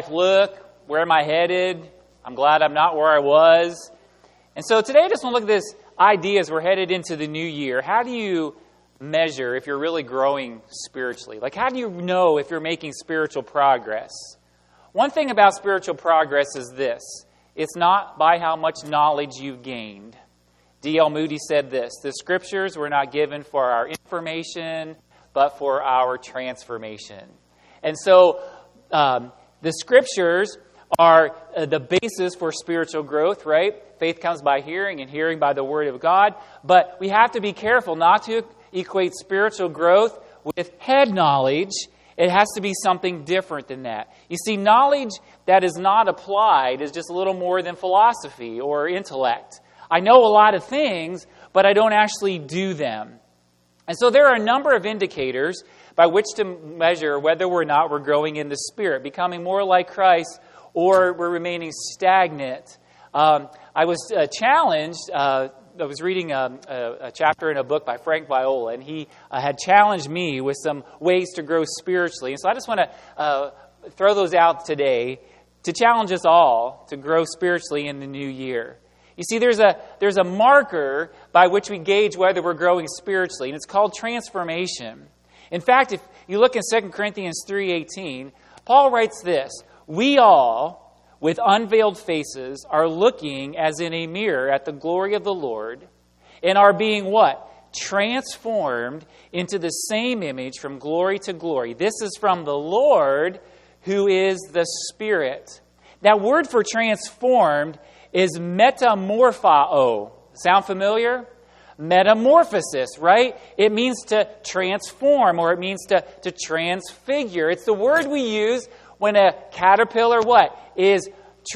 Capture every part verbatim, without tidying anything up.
life look? Where am I headed? I'm glad I'm not where I was. And so today I just want to look at this idea as we're headed into the new year. How do you measure if you're really growing spiritually? Like, how do you know if you're making spiritual progress? One thing about spiritual progress is this. It's not by how much knowledge you've gained. D L Moody said this: the Scriptures were not given for our information, but for our transformation. And so um, the Scriptures are uh, the basis for spiritual growth, right? Faith comes by hearing, and hearing by the Word of God. But we have to be careful not to equate spiritual growth with head knowledge. It has to be something different than that. You see, knowledge that is not applied is just a little more than philosophy or intellect. I know a lot of things, but I don't actually do them. And so there are a number of indicators by which to measure whether or not we're growing in the Spirit, becoming more like Christ, or we're remaining stagnant. Um, I was uh, challenged, uh, I was reading a, a, a chapter in a book by Frank Viola, and he uh, had challenged me with some ways to grow spiritually. And so I just want to uh, throw those out today to challenge us all to grow spiritually in the new year. You see, there's a there's a marker by which we gauge whether we're growing spiritually, and it's called transformation. In fact, if you look in Second Corinthians three eighteen, Paul writes this: we all, with unveiled faces, are looking as in a mirror at the glory of the Lord, and are being what? Transformed into the same image from glory to glory. This is from the Lord, who is the Spirit. That word for transformed is metamorphao. Sound familiar? Metamorphosis, right? It means to transform, or it means to, to transfigure. It's the word we use when a caterpillar, what? Is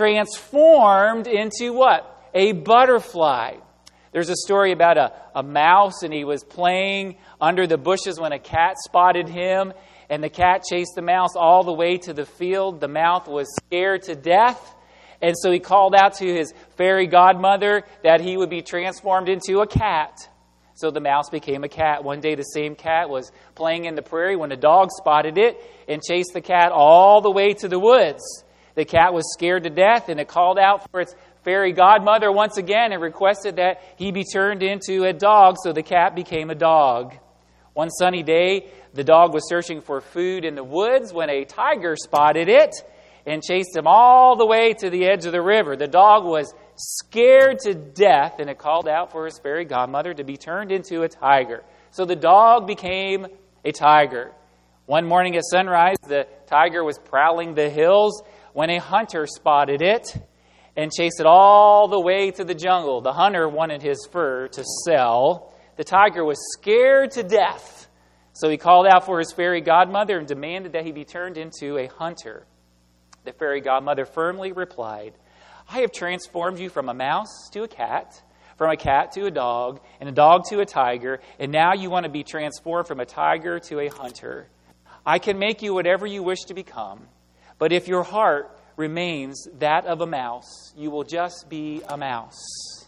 transformed into what? A butterfly. There's a story about a, a mouse, and he was playing under the bushes when a cat spotted him, and the cat chased the mouse all the way to the field. The mouse was scared to death, and so he called out to his fairy godmother that he would be transformed into a cat. So the mouse became a cat. One day the same cat was playing in the prairie when a dog spotted it and chased the cat all the way to the woods. The cat was scared to death, and it called out for its fairy godmother once again and requested that he be turned into a dog, so the cat became a dog. One sunny day, the dog was searching for food in the woods when a tiger spotted it and chased him all the way to the edge of the river. The dog was scared to death, and it called out for his fairy godmother to be turned into a tiger. So the dog became a tiger. One morning at sunrise, the tiger was prowling the hills when a hunter spotted it and chased it all the way to the jungle. The hunter wanted his fur to sell. The tiger was scared to death, so he called out for his fairy godmother and demanded that he be turned into a hunter. The fairy godmother firmly replied, I have transformed you from a mouse to a cat, from a cat to a dog, and a dog to a tiger, and now you want to be transformed from a tiger to a hunter. I can make you whatever you wish to become, but if your heart remains that of a mouse, you will just be a mouse.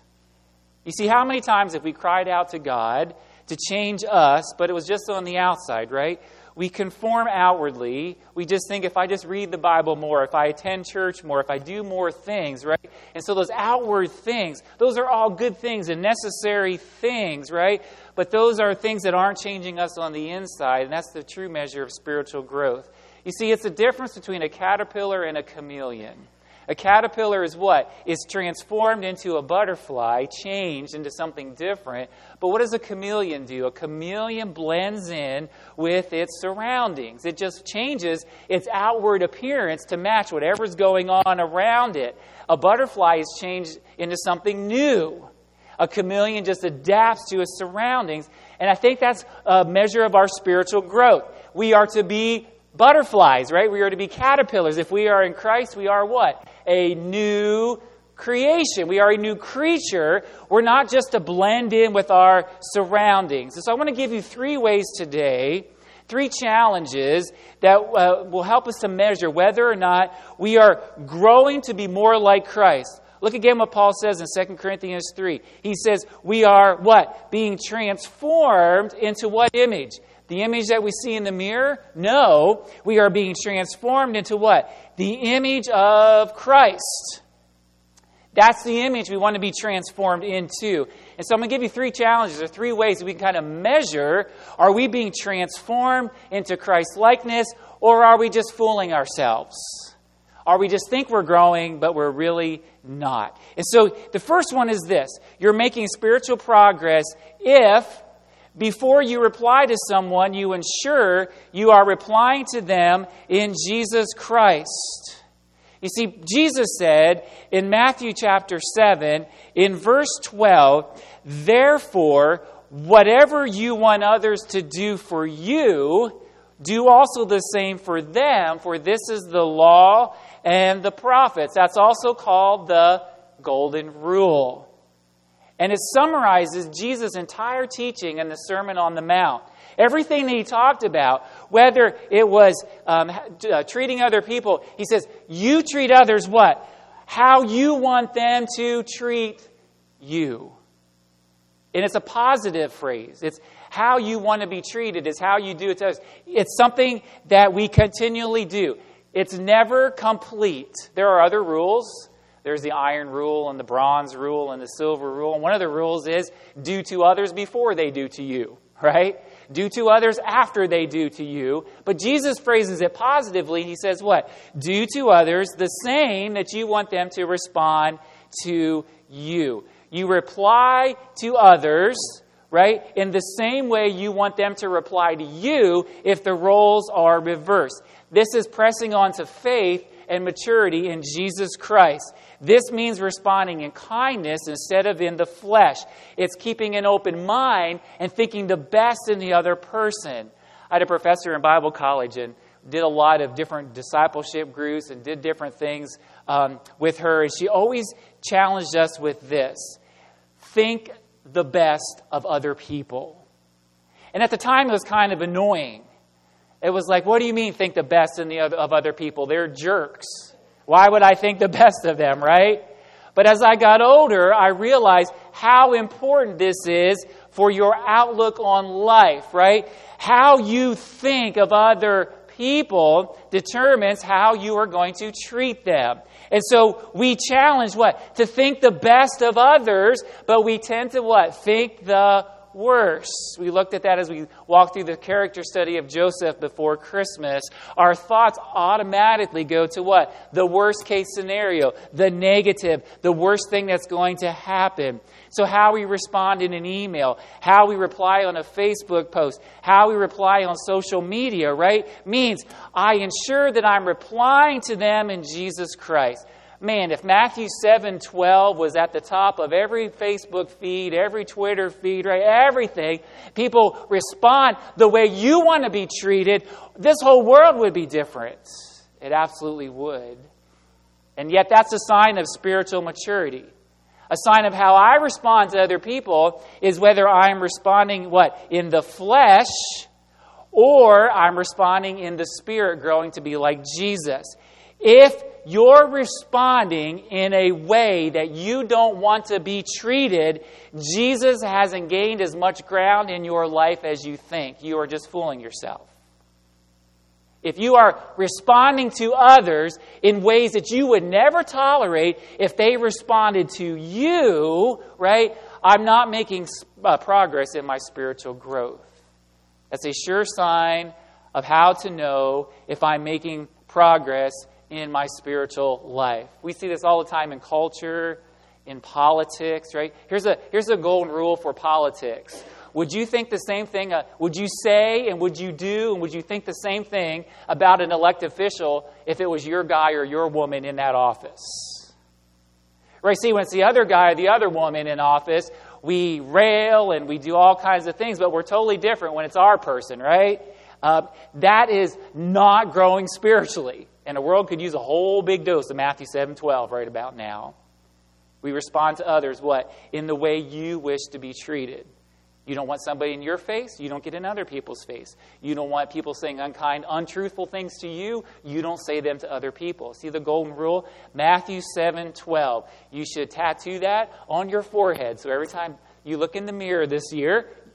You see, how many times have we cried out to God to change us, but it was just on the outside, right? We conform outwardly. We just think, if I just read the Bible more, if I attend church more, if I do more things, right? And so those outward things, those are all good things and necessary things, right? But those are things that aren't changing us on the inside, and that's the true measure of spiritual growth. You see, it's the difference between a caterpillar and a chameleon. A caterpillar is what? Is transformed into a butterfly, changed into something different. But what does a chameleon do? A chameleon blends in with its surroundings. It just changes its outward appearance to match whatever's going on around it. A butterfly is changed into something new. A chameleon just adapts to its surroundings. And I think that's a measure of our spiritual growth. We are to be butterflies, right? We are to be caterpillars. If we are in Christ, we are what? A new creation. We are a new creature. We're not just to blend in with our surroundings. So I want to give you three ways today, three challenges that uh, will help us to measure whether or not we are growing to be more like Christ. Look again what Paul says in Second Corinthians three. He says we are what? Being transformed into what image? The image that we see in the mirror? No. We are being transformed into what? The image of Christ. That's the image we want to be transformed into. And so I'm going to give you three challenges or three ways that we can kind of measure, are we being transformed into Christ's likeness, or are we just fooling ourselves? Or we just think we're growing, but we're really not. And so the first one is this. You're making spiritual progress if, before you reply to someone, you ensure you are replying to them in Jesus Christ. You see, Jesus said in Matthew chapter seven, in verse twelve, therefore, whatever you want others to do for you, do also the same for them, for this is the law and the prophets. That's also called the Golden Rule. And it summarizes Jesus' entire teaching in the Sermon on the Mount. Everything that he talked about, whether it was um, uh, treating other people, he says, you treat others what? How you want them to treat you. And it's a positive phrase. It's how you want to be treated. It's how you do it to others. It's something that we continually do. It's never complete. There are other rules. There's the iron rule and the bronze rule and the silver rule. And one of the rules is do to others before they do to you, right? Do to others after they do to you. But Jesus phrases it positively. He says what? Do to others the same that you want them to respond to you. You reply to others, right, in the same way you want them to reply to you if the roles are reversed. This is pressing on to faith and maturity in Jesus Christ. This means responding in kindness instead of in the flesh. It's keeping an open mind and thinking the best in the other person. I had a professor in Bible college and did a lot of different discipleship groups and did different things um, with her. And she always challenged us with this. Think the best of other people. And at the time, it was kind of annoying. It was like, what do you mean think the best in the other, of other people? They're jerks. Why would I think the best of them, right? But as I got older, I realized how important this is for your outlook on life, right? How you think of other people determines how you are going to treat them. And so we challenge what? To think the best of others, but we tend to what? Think the worse. We looked at that as we walked through the character study of Joseph before Christmas. Our thoughts automatically go to what? The worst case scenario, the negative, the worst thing that's going to happen. So how we respond in an email, how we reply on a Facebook post, how we reply on social media, right? Means I ensure that I'm replying to them in Jesus Christ. Man, if Matthew seven twelve was at the top of every Facebook feed, every Twitter feed, right, everything, people respond the way you want to be treated, this whole world would be different. It absolutely would. And yet that's a sign of spiritual maturity. A sign of how I respond to other people is whether I'm responding, what, in the flesh, or I'm responding in the spirit, growing to be like Jesus. If you're responding in a way that you don't want to be treated, Jesus hasn't gained as much ground in your life as you think. You are just fooling yourself. If you are responding to others in ways that you would never tolerate if they responded to you, right, I'm not making uh, progress in my spiritual growth. That's a sure sign of how to know if I'm making progress in my spiritual life. We see this all the time in culture, in politics, right? Here's a here's a golden rule for politics. Would you think the same thing? Uh, would you say and would you do and would you think the same thing about an elected official if it was your guy or your woman in that office? Right? See, when it's the other guy or the other woman in office, we rail and we do all kinds of things, but we're totally different when it's our person, right? Uh, that is not growing spiritually. And the world could use a whole big dose of Matthew seven twelve right about now. We respond to others, what? In the way you wish to be treated. You don't want somebody in your face, you don't get in other people's face. You don't want people saying unkind, untruthful things to you, you don't say them to other people. See the golden rule? Matthew seven twelve. You should tattoo that on your forehead. So every time you look in the mirror this year,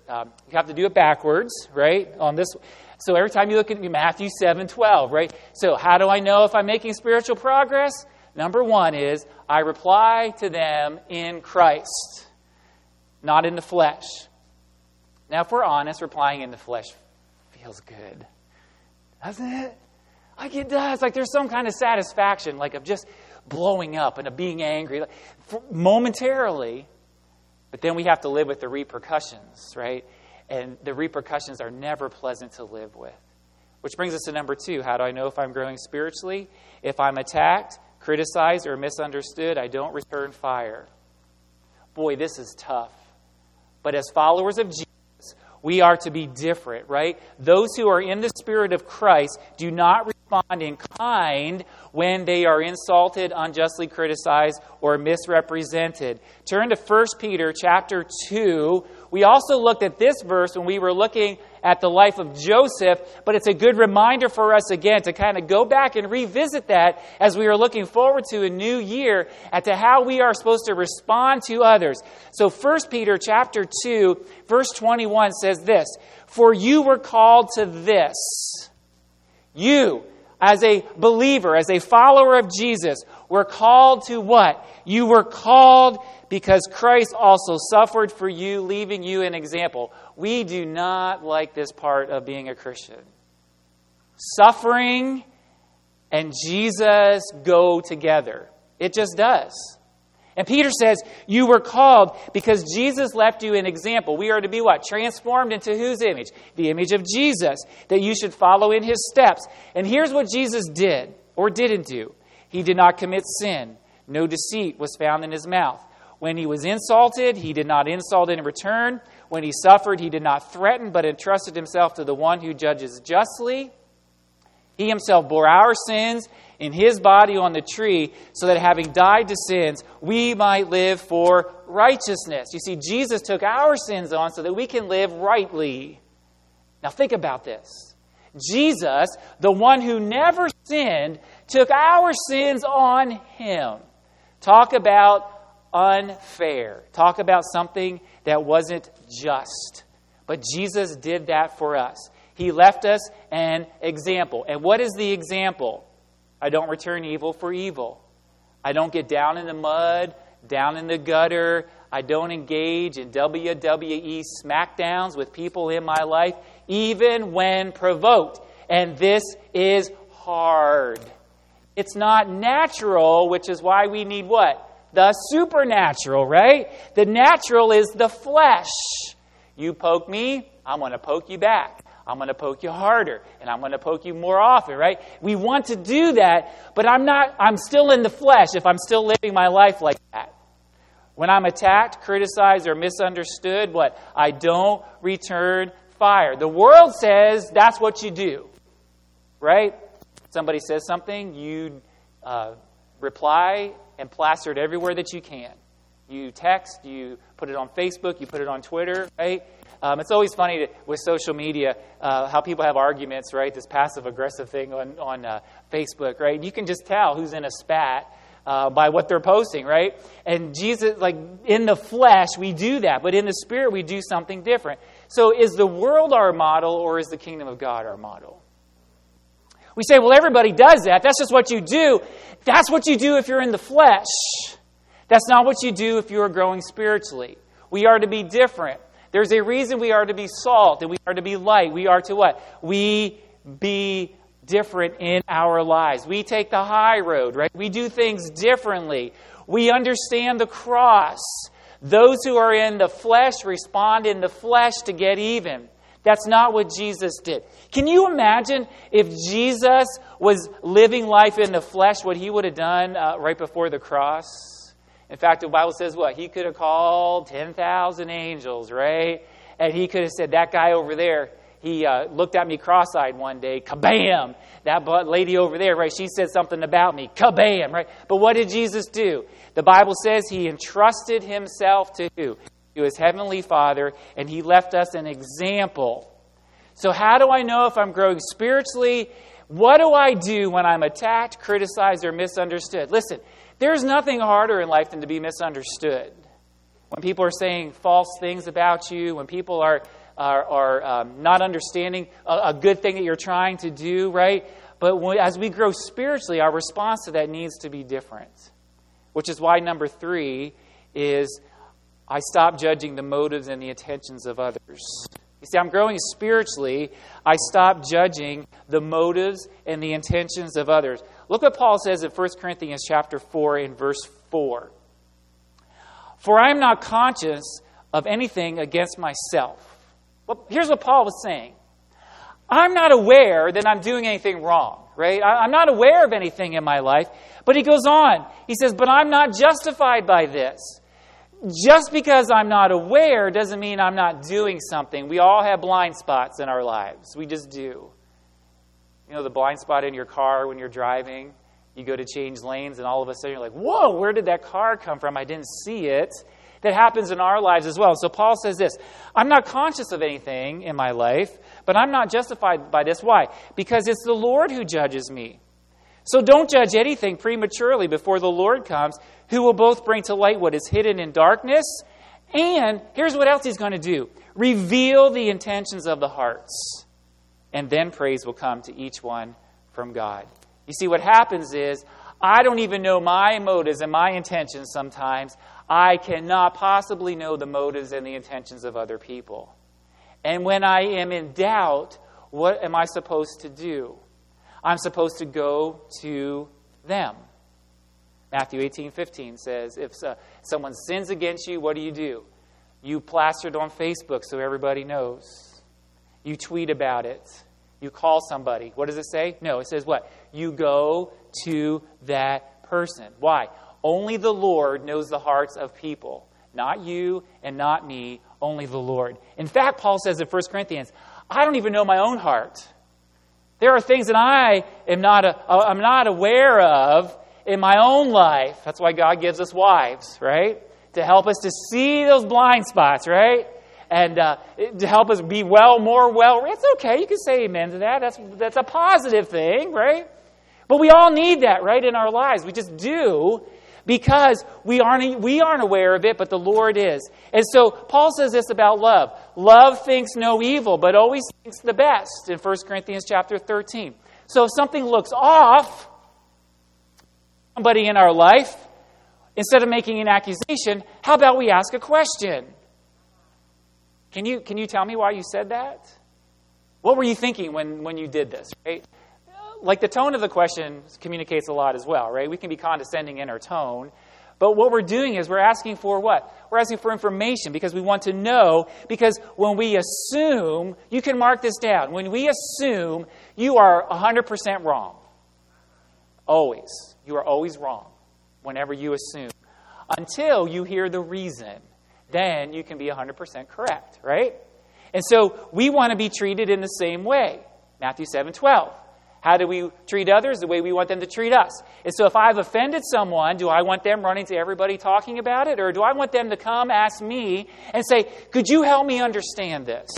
um, you have to do it backwards, right? On this, so every time you look at Matthew seven twelve, right? So how do I know if I'm making spiritual progress? Number one is I reply to them in Christ, not in the flesh. Now, if we're honest, replying in the flesh feels good, doesn't it? Like it does. Like there's some kind of satisfaction, like of just blowing up and of being angry, like, for, momentarily. But then we have to live with the repercussions, right? And the repercussions are never pleasant to live with. Which brings us to number two. How do I know if I'm growing spiritually? If I'm attacked, criticized, or misunderstood, I don't return fire. Boy, this is tough. But as followers of Jesus, we are to be different, right? Those who are in the Spirit of Christ do not respond in kind when they are insulted, unjustly criticized, or misrepresented. Turn to First Peter chapter two. We also looked at this verse when we were looking at the life of Joseph, but it's a good reminder for us again to kind of go back and revisit that as we are looking forward to a new year as to how we are supposed to respond to others. So First Peter chapter two, verse twenty-one says this, "For you were called to this." You, as a believer, as a follower of Jesus, were called to what? You were called because Christ also suffered for you, leaving you an example. We do not like this part of being a Christian. Suffering and Jesus go together. It just does. And Peter says, you were called because Jesus left you an example. We are to be what? Transformed into whose image? The image of Jesus, that you should follow in his steps. And here's what Jesus did or didn't do. He did not commit sin. No deceit was found in his mouth. When he was insulted, he did not insult in return. When he suffered, he did not threaten, but entrusted himself to the one who judges justly. He himself bore our sins in his body on the tree, so that having died to sins, we might live for righteousness. You see, Jesus took our sins on so that we can live rightly. Now think about this. Jesus, the one who never sinned, took our sins on him. Talk about unfair. Talk about something that wasn't just. But Jesus did that for us. He left us an example. And what is the example? I don't return evil for evil. I don't get down in the mud, down in the gutter. I don't engage in W W E smackdowns with people in my life, even when provoked. And this is hard. It's not natural, which is why we need what? The supernatural, right? The natural is the flesh. You poke me, I'm going to poke you back. I'm going to poke you harder, and I'm going to poke you more often, right? We want to do that, but I'm not, I'm still in the flesh if I'm still living my life like that. When I'm attacked, criticized, or misunderstood, what? I don't return fire. The world says that's what you do, right? Somebody says something, you uh, reply and plaster it everywhere that you can. You text, you put it on Facebook, you put it on Twitter, right? Um, it's always funny to, with social media uh, how people have arguments, right? This passive-aggressive thing on, on uh, Facebook, right? You can just tell who's in a spat uh, by what they're posting, right? And Jesus, like in the flesh, we do that. But in the spirit, we do something different. So is the world our model or is the kingdom of God our model? We say, well, everybody does that. That's just what you do. That's what you do if you're in the flesh. That's not what you do if you are growing spiritually. We are to be different. There's a reason we are to be salt and we are to be light. We are to what? We be different in our lives. We take the high road, right? We do things differently. We understand the cross. Those who are in the flesh respond in the flesh to get even. That's not what Jesus did. Can you imagine if Jesus was living life in the flesh, what he would have done uh, right before the cross? In fact, the Bible says what? He could have called ten thousand angels, right? And he could have said, that guy over there, he uh, looked at me cross-eyed one day, kabam! That lady over there, right? She said something about me, kabam, right? But what did Jesus do? The Bible says he entrusted himself to who? To his heavenly Father, and he left us an example. So how do I know if I'm growing spiritually? What do I do when I'm attacked, criticized, or misunderstood? Listen, there's nothing harder in life than to be misunderstood. When people are saying false things about you, when people are or, or um, not understanding a, a good thing that you're trying to do, right? But when, as we grow spiritually, our response to that needs to be different. Which is why number three is I stop judging the motives and the intentions of others. You see, I'm growing spiritually. I stop judging the motives and the intentions of others. Look what Paul says in First Corinthians chapter four in verse four. For I am not conscious of anything against myself. Well, here's what Paul was saying. I'm not aware that I'm doing anything wrong, right? I'm not aware of anything in my life. But he goes on. He says, but I'm not justified by this. Just because I'm not aware doesn't mean I'm not doing something. We all have blind spots in our lives. We just do. You know, the blind spot in your car when you're driving, you go to change lanes and all of a sudden you're like, whoa, where did that car come from? I didn't see it. That happens in our lives as well. So Paul says this, I'm not conscious of anything in my life, but I'm not justified by this. Why? Because it's the Lord who judges me. So don't judge anything prematurely before the Lord comes, who will both bring to light what is hidden in darkness, and here's what else he's going to do. Reveal the intentions of the hearts. And then praise will come to each one from God. You see, what happens is, I don't even know my motives and my intentions sometimes. I cannot possibly know the motives and the intentions of other people. And when I am in doubt, what am I supposed to do? I'm supposed to go to them. Matthew eighteen fifteen says, if uh, someone sins against you, what do you do? You plaster it on Facebook so everybody knows. You tweet about it. You call somebody. What does it say? No, it says what? You go to that person. Why? Only the Lord knows the hearts of people. Not you and not me, only the Lord. In fact, Paul says in First Corinthians, I don't even know my own heart. There are things that I am not, a, I'm not aware of in my own life. That's why God gives us wives, right? To help us to see those blind spots, right? And uh, to help us be well, more well. It's okay. You can say amen to that. That's, that's a positive thing, right? But we all need that, right, in our lives. We just do because we aren't, we aren't aware of it, but the Lord is. And so Paul says this about love. Love thinks no evil, but always thinks the best in First Corinthians chapter thirteen. So if something looks off, somebody in our life, instead of making an accusation, how about we ask a question? Can you, can you tell me why you said that? What were you thinking when, when you did this, right? Like the tone of the question communicates a lot as well, right? We can be condescending in our tone. But what we're doing is we're asking for what? We're asking for information because we want to know. Because when we assume, you can mark this down. When we assume, you are one hundred percent wrong. Always. You are always wrong whenever you assume. Until you hear the reason. Then you can be one hundred percent correct, right? And so we want to be treated in the same way. Matthew seven twelve. How do we treat others? The way we want them to treat us. And so if I've offended someone, do I want them running to everybody talking about it? Or do I want them to come ask me and say, could you help me understand this?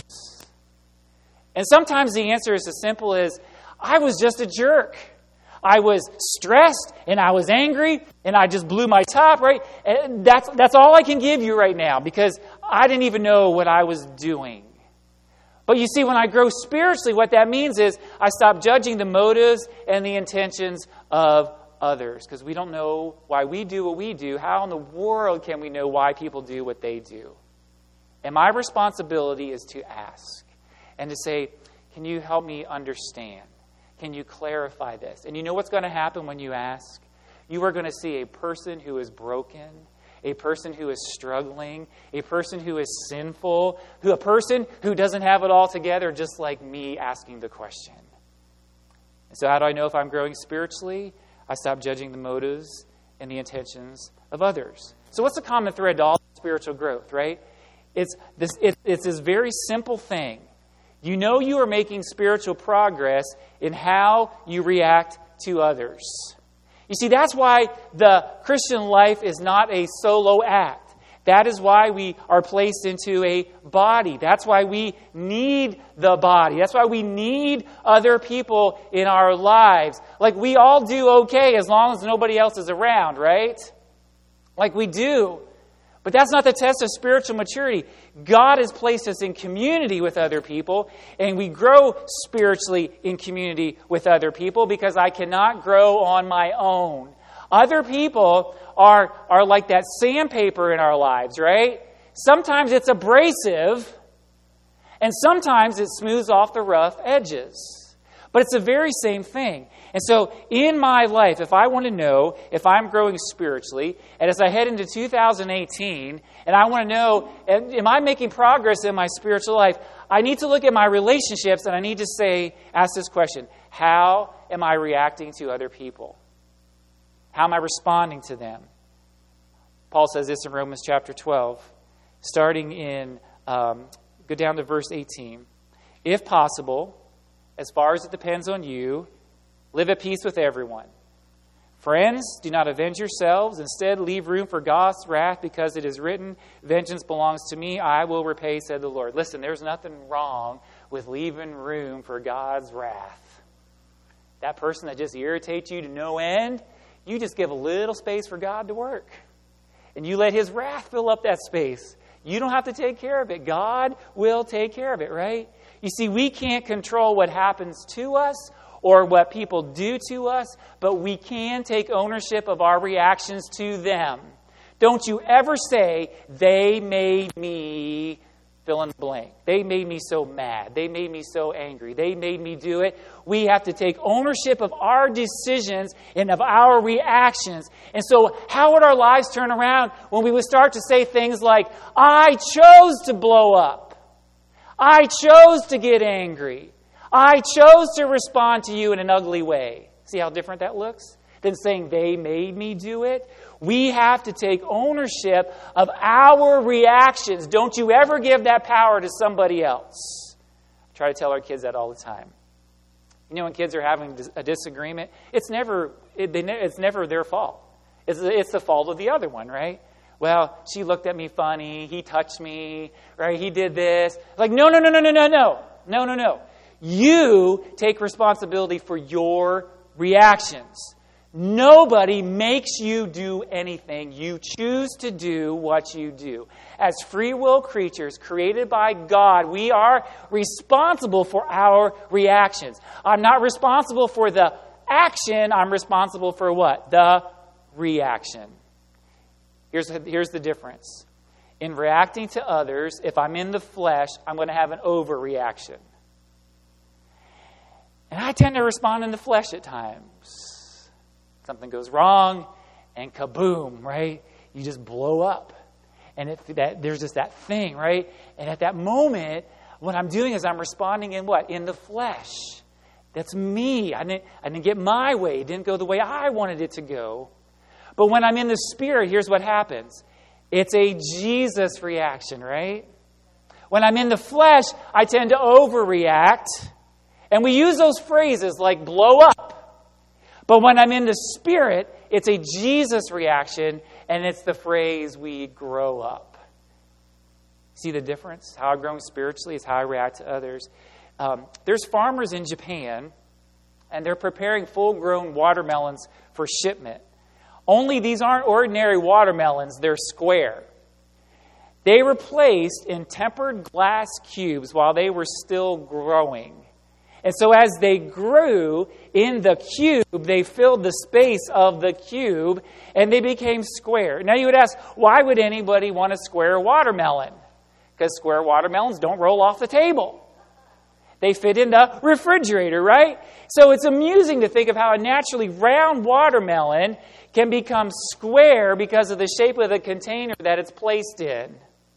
And sometimes the answer is as simple as, I was just a jerk. I was stressed and I was angry and I just blew my top, right? And that's, that's all I can give you right now because I didn't even know what I was doing. But you see, when I grow spiritually, what that means is I stop judging the motives and the intentions of others because we don't know why we do what we do. How in the world can we know why people do what they do? And my responsibility is to ask and to say, can you help me understand? Can you clarify this? And you know what's going to happen when you ask? You are going to see a person who is broken, a person who is struggling, a person who is sinful, who a person who doesn't have it all together, just like me asking the question. And so how do I know if I'm growing spiritually? I stop judging the motives and the intentions of others. So what's the common thread to all spiritual growth, right? It's this, it, it's this very simple thing. You know you are making spiritual progress in how you react to others. You see, that's why the Christian life is not a solo act. That is why we are placed into a body. That's why we need the body. That's why we need other people in our lives. Like we all do okay as long as nobody else is around, right? Like we do. But that's not the test of spiritual maturity. God has placed us in community with other people, and we grow spiritually in community with other people because I cannot grow on my own. Other people are, are like that sandpaper in our lives, right? Sometimes it's abrasive, and sometimes it smooths off the rough edges. But it's the very same thing. And so in my life, if I want to know if I'm growing spiritually, and as I head into two thousand eighteen, and I want to know, am I making progress in my spiritual life, I need to look at my relationships, and I need to say, ask this question: how am I reacting to other people? How am I responding to them? Paul says this in Romans chapter twelve, starting in, um, go down to verse eighteen. If possible, as far as it depends on you, live at peace with everyone. Friends, do not avenge yourselves. Instead, leave room for God's wrath, because it is written, vengeance belongs to me, I will repay, said the Lord. Listen, there's nothing wrong with leaving room for God's wrath. That person that just irritates you to no end, you just give a little space for God to work. And you let His wrath fill up that space. You don't have to take care of it. God will take care of it, right? You see, we can't control what happens to us or what people do to us, but we can take ownership of our reactions to them. Don't you ever say, they made me fill in the blank. They made me so mad. They made me so angry. They made me do it. We have to take ownership of our decisions and of our reactions. And so how would our lives turn around when we would start to say things like, I chose to blow up. I chose to get angry. I chose to respond to you in an ugly way. See how different that looks than saying they made me do it? We have to take ownership of our reactions. Don't you ever give that power to somebody else. I try to tell our kids that all the time. You know, when kids are having a disagreement, it's never it, they, it's never their fault. It's, it's the fault of the other one, right? Well, she looked at me funny. He touched me, right? He did this. Like, no, no, no, no, no, no, no. No, no, no. You take responsibility for your reactions. Nobody makes you do anything. You choose to do what you do. As free will creatures created by God, we are responsible for our reactions. I'm not responsible for the action. I'm responsible for what? The reaction. Here's, here's the difference. In reacting to others, if I'm in the flesh, I'm going to have an overreaction. And I tend to respond in the flesh at times. Something goes wrong, and kaboom, right? You just blow up. And it, that, there's just that thing, right? And at that moment, what I'm doing is I'm responding in what? In the flesh. That's me. I didn't, I didn't get my way. It didn't go the way I wanted it to go. But when I'm in the Spirit, here's what happens. It's a Jesus reaction, right? When I'm in the flesh, I tend to overreact. And we use those phrases like blow up. But when I'm in the Spirit, it's a Jesus reaction, and it's the phrase we grow up. See the difference? How I've grown spiritually is how I react to others. Um, there's farmers in Japan, and they're preparing full-grown watermelons for shipment. Only these aren't ordinary watermelons, they're square. They were placed in tempered glass cubes while they were still growing. And so as they grew in the cube, they filled the space of the cube and they became square. Now you would ask, why would anybody want a square watermelon? Because square watermelons don't roll off the table. They fit in the refrigerator, right? So it's amusing to think of how a naturally round watermelon can become square because of the shape of the container that it's placed in.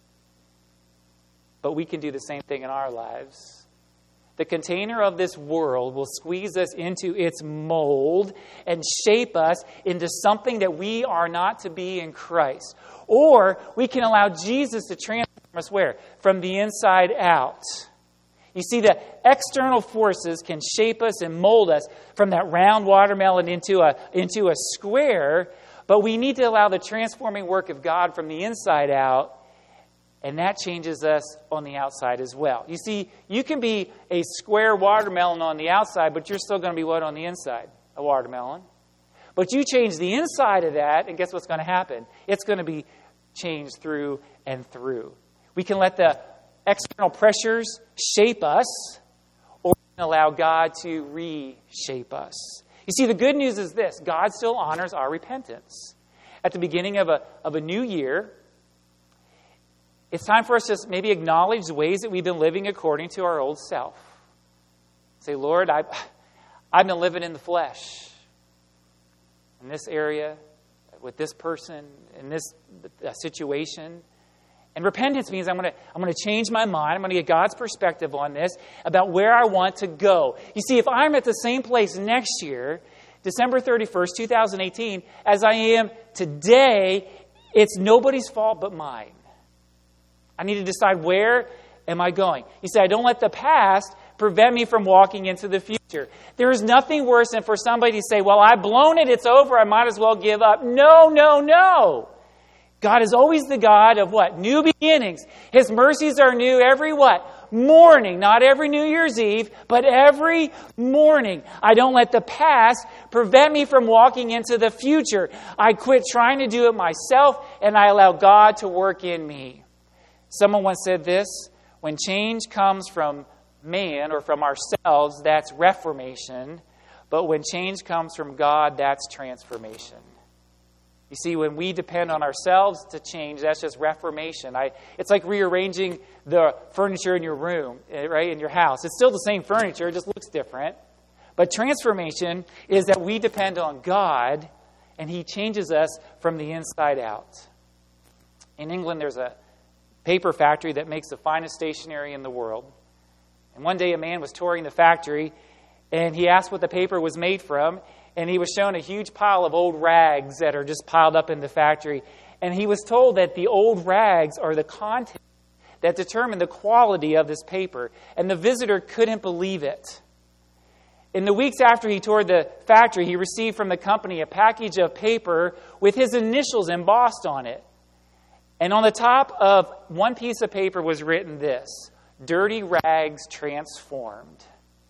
But we can do the same thing in our lives. The container of this world will squeeze us into its mold and shape us into something that we are not to be in Christ. Or we can allow Jesus to transform us where? From the inside out. You see, the external forces can shape us and mold us from that round watermelon into a, into a square, but we need to allow the transforming work of God from the inside out, and that changes us on the outside as well. You see, you can be a square watermelon on the outside, but you're still going to be what on the inside? A watermelon. But you change the inside of that, and guess what's going to happen? It's going to be change through and through. We can let the external pressures shape us, or we can allow God to reshape us. You see, the good news is this: God still honors our repentance. At the beginning of a, of a new year, it's time for us to maybe acknowledge the ways that we've been living according to our old self. Say, Lord, I, I've been living in the flesh. In this area, with this person, in this uh, situation. And repentance means I'm going to I'm going to change my mind. I'm going to get God's perspective on this about where I want to go. You see, if I'm at the same place next year, December thirty-first, twenty eighteen, as I am today, it's nobody's fault but mine. I need to decide, where am I going? You say, I don't let the past prevent me from walking into the future. There is nothing worse than for somebody to say, well, I've blown it, it's over, I might as well give up. No, no, no. God is always the God of what? New beginnings. His mercies are new every what? Morning. Not every New Year's Eve, but every morning. I don't let the past prevent me from walking into the future. I quit trying to do it myself, and I allow God to work in me. Someone once said this: when change comes from man or from ourselves, that's reformation. But when change comes from God, that's transformation. You see, when we depend on ourselves to change, that's just reformation. I, it's like rearranging the furniture in your room, right, in your house. It's still the same furniture, it just looks different. But transformation is that we depend on God, and He changes us from the inside out. In England, there's a paper factory that makes the finest stationery in the world. And one day a man was touring the factory, and he asked what the paper was made from, and he was shown a huge pile of old rags that are just piled up in the factory. And he was told that the old rags are the content that determine the quality of this paper. And the visitor couldn't believe it. In the weeks after he toured the factory, he received from the company a package of paper with his initials embossed on it. And on the top of one piece of paper was written this: "Dirty rags transformed."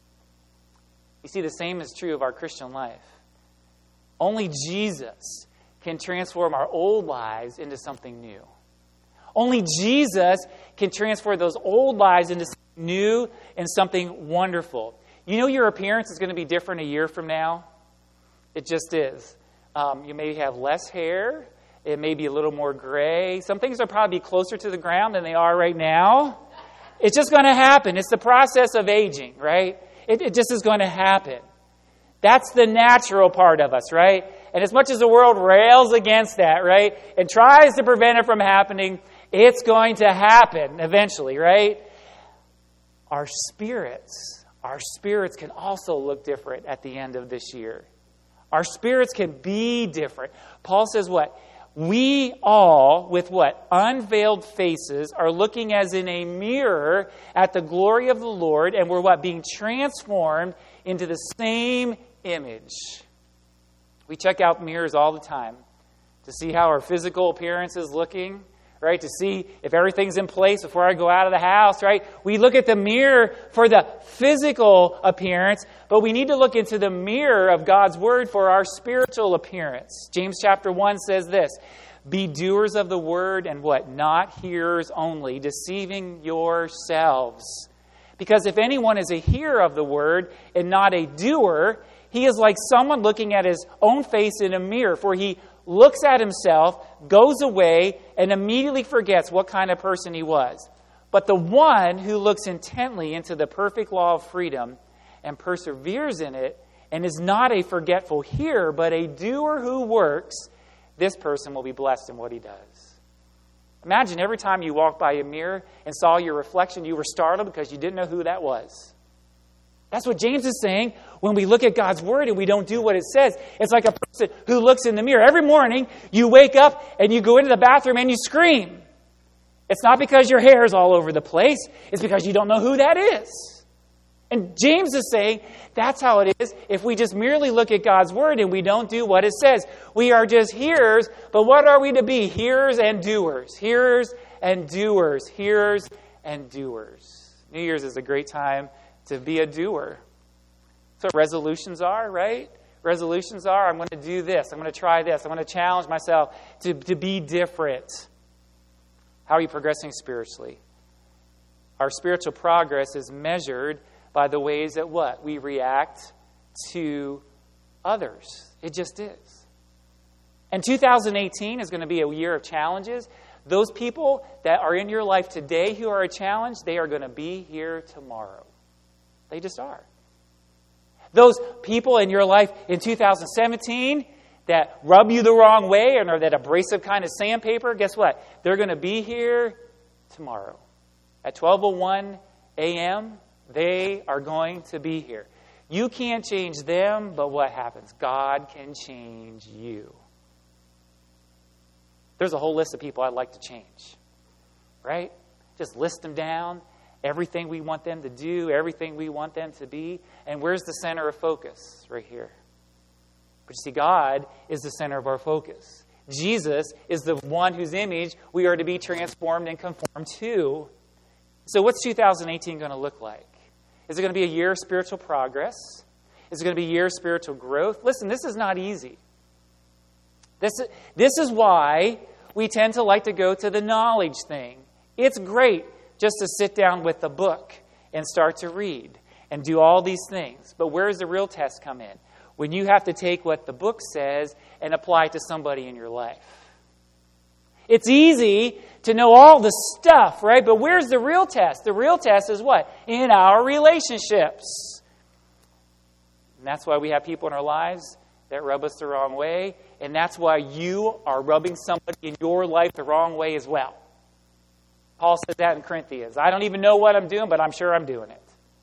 You see, the same is true of our Christian life. Only Jesus can transform our old lives into something new. Only Jesus can transform those old lives into something new and something wonderful. You know your appearance is going to be different a year from now? It just is. Um, you may have less hair. It may be a little more gray. Some things will probably be closer to the ground than they are right now. It's just going to happen. It's the process of aging, right? It, it just is going to happen. That's the natural part of us, right? And as much as the world rails against that, right, and tries to prevent it from happening, it's going to happen eventually, right? Our spirits, our spirits can also look different at the end of this year. Our spirits can be different. Paul says what? We all, with what? Unveiled faces, are looking as in a mirror at the glory of the Lord, and we're what? Being transformed into the same image. We check out mirrors all the time to see how our physical appearance is looking, right? To see if everything's in place before I go out of the house, right? We look at the mirror for the physical appearance, but we need to look into the mirror of God's Word for our spiritual appearance. James chapter one says this: "Be doers of the word and what? Not hearers only, deceiving yourselves. Because if anyone is a hearer of the word and not a doer, he is like someone looking at his own face in a mirror, for he looks at himself, goes away, and immediately forgets what kind of person he was. But the one who looks intently into the perfect law of freedom and perseveres in it, and is not a forgetful hearer, but a doer who works, this person will be blessed in what he does." Imagine every time you walked by a mirror and saw your reflection, you were startled because you didn't know who that was. That's what James is saying when we look at God's Word and we don't do what it says. It's like a person who looks in the mirror. Every morning, you wake up and you go into the bathroom and you scream. It's not because your hair is all over the place. It's because you don't know who that is. And James is saying that's how it is if we just merely look at God's Word and we don't do what it says. We are just hearers, but what are we to be? Hearers and doers. Hearers and doers. Hearers and doers. New Year's is a great time to be a doer. That's what resolutions are, right? Resolutions are, I'm going to do this. I'm going to try this. I'm going to challenge myself to, to be different. How are you progressing spiritually? Our spiritual progress is measured by the ways that what? We react to others. It just is. And two thousand eighteen is going to be a year of challenges. Those people that are in your life today who are a challenge, they are going to be here tomorrow. They just are. Those people in your life in two thousand seventeen that rub you the wrong way and are that abrasive kind of sandpaper, guess what? They're going to be here tomorrow. At twelve oh one a.m., they are going to be here. You can't change them, but what happens? God can change you. There's a whole list of people I'd like to change, right? Just list them down, everything we want them to do, everything we want them to be. And where's the center of focus? Right here. But you see, God is the center of our focus. Jesus is the one whose image we are to be transformed and conformed to. So what's two thousand eighteen going to look like? Is it going to be a year of spiritual progress? Is it going to be a year of spiritual growth? Listen, this is not easy. This, this is why we tend to like to go to the knowledge thing. It's great just to sit down with the book and start to read and do all these things. But where does the real test come in? When you have to take what the book says and apply it to somebody in your life. It's easy to know all the stuff, right? But where's the real test? The real test is what? In our relationships. And that's why we have people in our lives that rub us the wrong way. And that's why you are rubbing somebody in your life the wrong way as well. Paul says that in Corinthians. I don't even know what I'm doing, but I'm sure I'm doing it.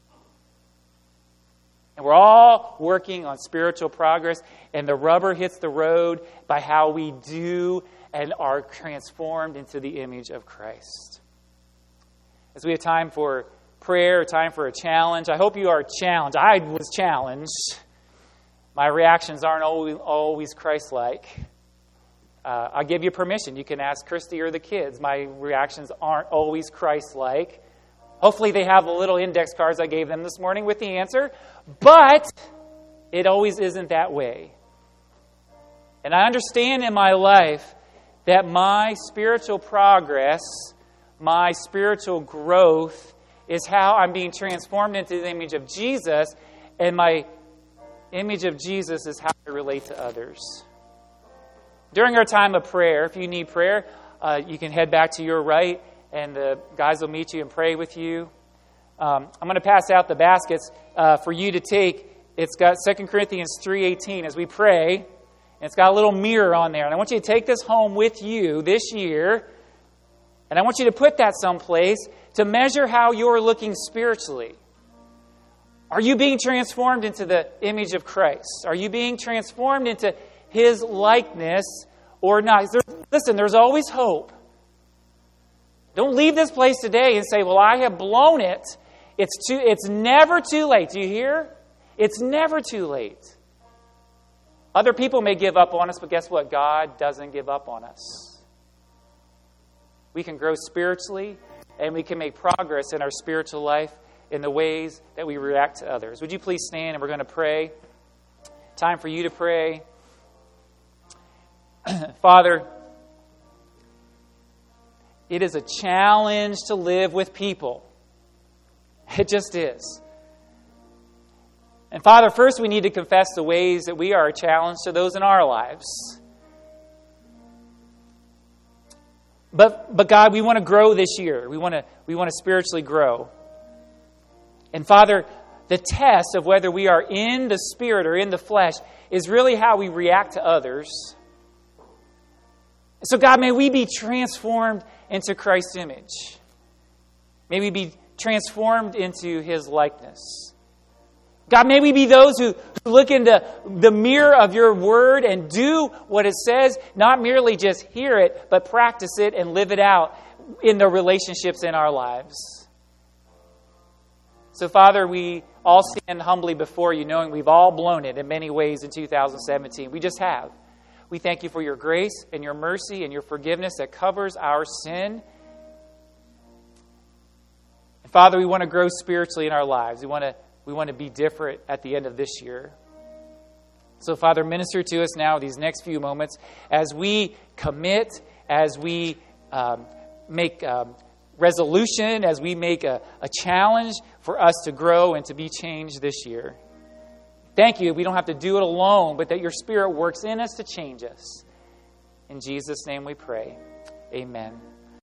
And we're all working on spiritual progress. And the rubber hits the road by how we do and are transformed into the image of Christ. As we have time for prayer, time for a challenge, I hope you are challenged. I was challenged. My reactions aren't always, always Christ-like. Uh, I'll give you permission. You can ask Christy or the kids. My reactions aren't always Christ-like. Hopefully they have the little index cards I gave them this morning with the answer. But it always isn't that way. And I understand in my life that my spiritual progress, my spiritual growth, is how I'm being transformed into the image of Jesus, and my image of Jesus is how I relate to others. During our time of prayer, if you need prayer, uh, you can head back to your right, and the guys will meet you and pray with you. Um, I'm going to pass out the baskets uh, for you to take. It's got Second Corinthians three eighteen as we pray. And it's got a little mirror on there. And I want you to take this home with you this year. And I want you to put that someplace to measure how you're looking spiritually. Are you being transformed into the image of Christ? Are you being transformed into His likeness or not? There's, listen, there's always hope. Don't leave this place today and say, well, I have blown it. It's too. It's never too late. Do you hear? It's never too late. Other people may give up on us, but guess what? God doesn't give up on us. We can grow spiritually, and we can make progress in our spiritual life in the ways that we react to others. Would you please stand, and we're going to pray. Time for you to pray. Father, it is a challenge to live with people. It just is. And Father, first we need to confess the ways that we are a challenge to those in our lives. But, but God, we want to grow this year. We want to, we want to spiritually grow. And Father, the test of whether we are in the Spirit or in the flesh is really how we react to others. So God, may we be transformed into Christ's image. May we be transformed into His likeness. God, may we be those who look into the mirror of your word and do what it says, not merely just hear it, but practice it and live it out in the relationships in our lives. So, Father, we all stand humbly before you, knowing we've all blown it in many ways in two thousand seventeen. We just have. We thank you for your grace and your mercy and your forgiveness that covers our sin. And Father, we want to grow spiritually in our lives. We want to We want to be different at the end of this year. So, Father, minister to us now these next few moments as we commit, as we um, make um, resolution, as we make a, a challenge for us to grow and to be changed this year. Thank you. We don't have to do it alone, but that your Spirit works in us to change us. In Jesus' name we pray. Amen.